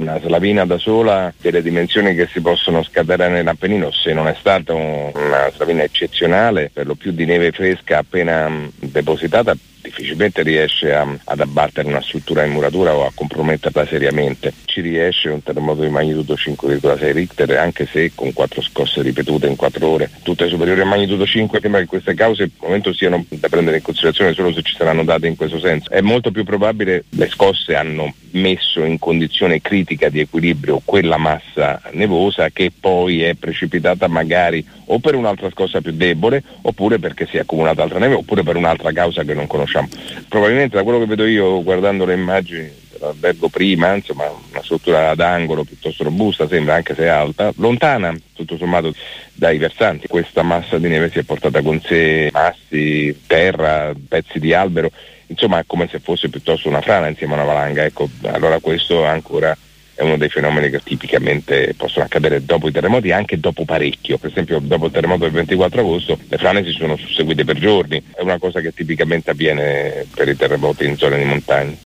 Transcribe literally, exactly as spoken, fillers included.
una slavina da sola delle dimensioni che si possono scatenare nell'Appennino, se non è stata un, una slavina eccezionale, per lo più di neve fresca appena mh, depositata, difficilmente riesce a, ad abbattere una struttura in muratura o a comprometterla seriamente. Ci riesce un terremoto di magnitudo cinque virgola sei Richter, anche se con quattro scosse ripetute in quattro ore, tutte superiori a magnitudo cinque. Sembra che queste cause al momento siano da prendere in considerazione solo se ci saranno date in questo senso. È molto più probabile le scosse hanno messo in condizione critica di equilibrio quella massa nevosa che poi è precipitata magari o per un'altra scossa più debole, oppure perché si è accumulata altra neve, oppure per un'altra causa che non conosciamo. Probabilmente da quello che vedo io guardando le immagini dell'albergo prima, insomma una struttura ad angolo piuttosto robusta, sembra, anche se è alta, lontana tutto sommato dai versanti. Questa massa di neve si è portata con sé massi, terra, pezzi di albero, insomma è come se fosse piuttosto una frana insieme a una valanga. Ecco, allora questo ancora è uno dei fenomeni che tipicamente possono accadere dopo i terremoti, anche dopo parecchio. Per esempio dopo il terremoto del ventiquattro agosto le frane si sono susseguite per giorni, è una cosa che tipicamente avviene per i terremoti in zone di montagna.